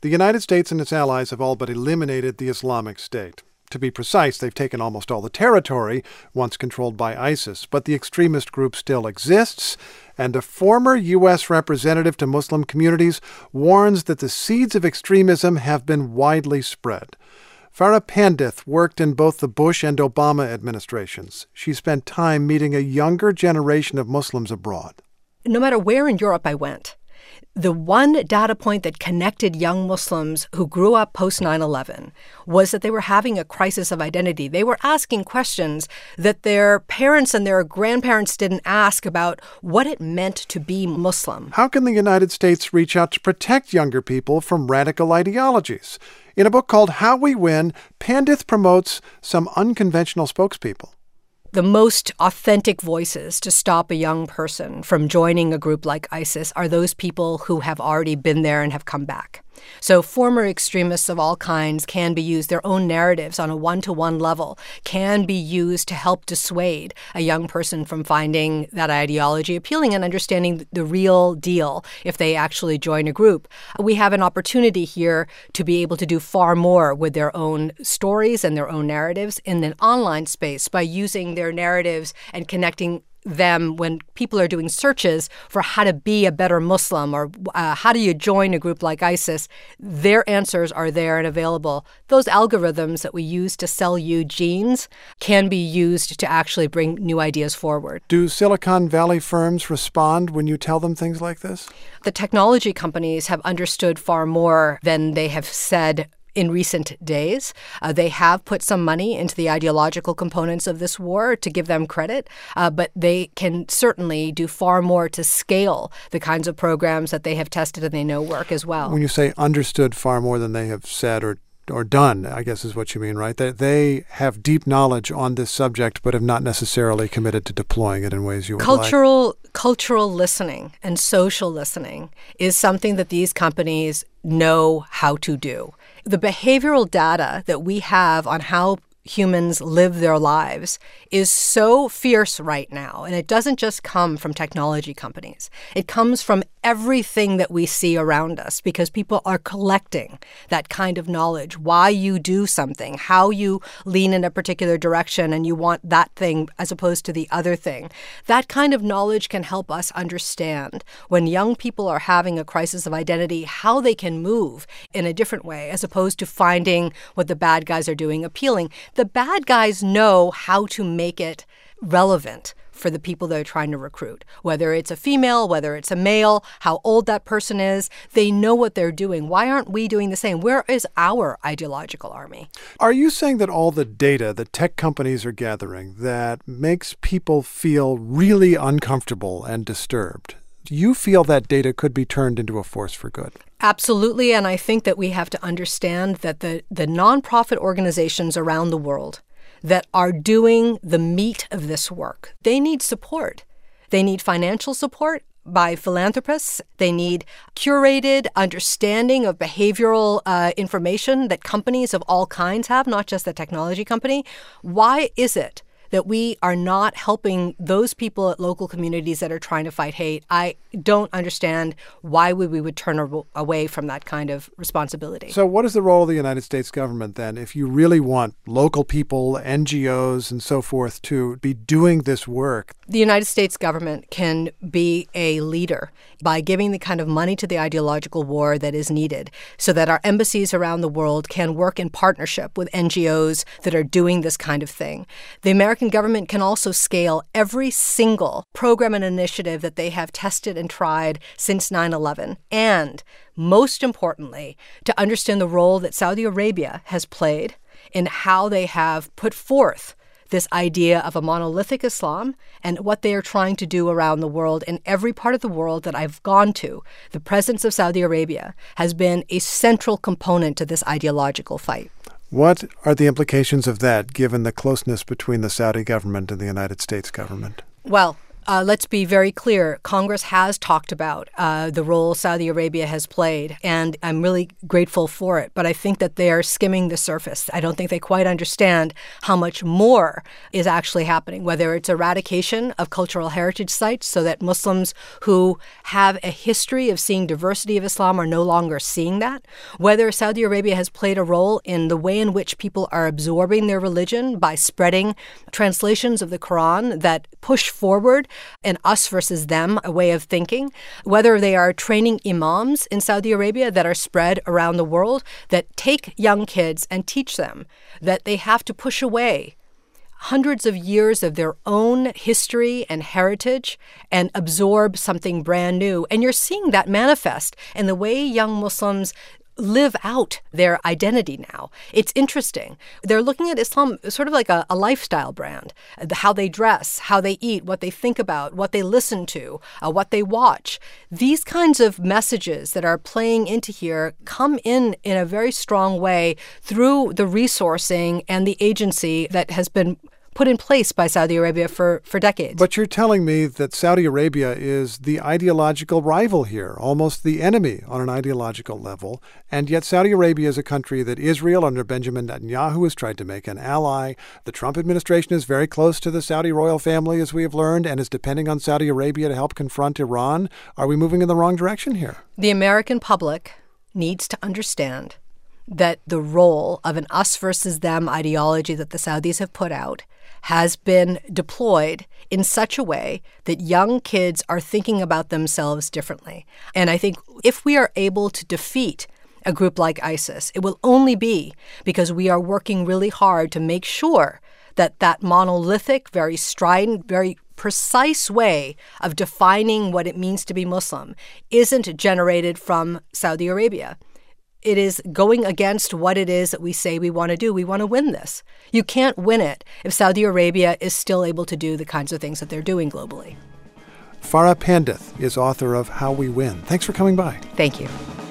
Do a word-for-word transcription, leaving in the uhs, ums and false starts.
The United States and its allies have all but eliminated the Islamic State. To be precise, they've taken almost all the territory once controlled by ISIS, but the extremist group still exists, and a former U S representative to Muslim communities warns that the seeds of extremism have been widely spread. Farah Pandith worked in both the Bush and Obama administrations. She spent time meeting a younger generation of Muslims abroad. No matter where in Europe I went, the one data point that connected young Muslims who grew up post nine eleven was that they were having a crisis of identity. They were asking questions that their parents and their grandparents didn't ask about what it meant to be Muslim. How can the United States reach out to protect younger people from radical ideologies? In a book called How We Win, Pandith promotes some unconventional spokespeople. The most authentic voices to stop a young person from joining a group like ISIS are those people who have already been there and have come back. So former extremists of all kinds can be used. Their own narratives on a one-to-one level can be used to help dissuade a young person from finding that ideology appealing and understanding the real deal if they actually join a group. We have an opportunity here to be able to do far more with their own stories and their own narratives in an online space by using their narratives and connecting them when people are doing searches for how to be a better Muslim or uh, how do you join a group like ISIS, their answers are there and available. Those algorithms that we use to sell you genes can be used to actually bring new ideas forward. Do Silicon Valley firms respond when you tell them things like this? The technology companies have understood far more than they have said in recent days. Uh, they have put some money into the ideological components of this war to give them credit, uh, but they can certainly do far more to scale the kinds of programs that they have tested and they know work as well. When you say understood far more than they have said or or done, I guess is what you mean, right? That they have deep knowledge on this subject but have not necessarily committed to deploying it in ways you would cultural, like. Cultural listening and social listening is something that these companies know how to do. The behavioral data that we have on how humans live their lives is so fierce right now. And it doesn't just come from technology companies. It comes from everything that we see around us because people are collecting that kind of knowledge, why you do something, how you lean in a particular direction and you want that thing as opposed to the other thing. That kind of knowledge can help us understand when young people are having a crisis of identity, how they can move in a different way as opposed to finding what the bad guys are doing appealing. The bad guys know how to make it relevant for the people they're trying to recruit, whether it's a female, whether it's a male, how old that person is. They know what they're doing. Why aren't we doing the same? Where is our ideological army? Are you saying that all the data that tech companies are gathering that makes people feel really uncomfortable and disturbed, do you feel that data could be turned into a force for good? Absolutely, and I think that we have to understand that the, the nonprofit organizations around the world that are doing the meat of this work, they need support. They need financial support by philanthropists. They need curated understanding of behavioral uh, information that companies of all kinds have, not just the technology company. Why is it that we are not helping those people at local communities that are trying to fight hate? I don't understand why we, we would turn a, away from that kind of responsibility. So what is the role of the United States government then if you really want local people, N G Os, and so forth to be doing this work? The United States government can be a leader by giving the kind of money to the ideological war that is needed so that our embassies around the world can work in partnership with N G Os that are doing this kind of thing. The American government can also scale every single program and initiative that they have tested and tried since nine eleven. And most importantly, to understand the role that Saudi Arabia has played in how they have put forth this idea of a monolithic Islam and what they are trying to do around the world. In every part of the world that I've gone to, the presence of Saudi Arabia has been a central component to this ideological fight. What are the implications of that, given the closeness between the Saudi government and the United States government? Well, Uh, let's be very clear. Congress has talked about uh, the role Saudi Arabia has played, and I'm really grateful for it. But I think that they are skimming the surface. I don't think they quite understand how much more is actually happening, whether it's eradication of cultural heritage sites so that Muslims who have a history of seeing diversity of Islam are no longer seeing that, whether Saudi Arabia has played a role in the way in which people are absorbing their religion by spreading translations of the Quran that push forward an us versus them, a way of thinking, whether they are training imams in Saudi Arabia that are spread around the world that take young kids and teach them that they have to push away hundreds of years of their own history and heritage and absorb something brand new. And you're seeing that manifest in the way young Muslims live out their identity now. It's interesting. They're looking at Islam sort of like a, a lifestyle brand, how they dress, how they eat, what they think about, what they listen to, uh, what they watch. These kinds of messages that are playing into here come in in a very strong way through the resourcing and the agency that has been put in place by Saudi Arabia for, for decades. But you're telling me that Saudi Arabia is the ideological rival here, almost the enemy on an ideological level, and yet Saudi Arabia is a country that Israel under Benjamin Netanyahu has tried to make an ally. The Trump administration is very close to the Saudi royal family, as we have learned, and is depending on Saudi Arabia to help confront Iran. Are we moving in the wrong direction here? The American public needs to understand that the role of an us versus them ideology that the Saudis have put out has been deployed in such a way that young kids are thinking about themselves differently. And I think if we are able to defeat a group like ISIS, it will only be because we are working really hard to make sure that that monolithic, very strident, very precise way of defining what it means to be Muslim isn't generated from Saudi Arabia. It is going against what it is that we say we want to do. We want to win this. You can't win it if Saudi Arabia is still able to do the kinds of things that they're doing globally. Farah Pandith is author of How We Win. Thanks for coming by. Thank you.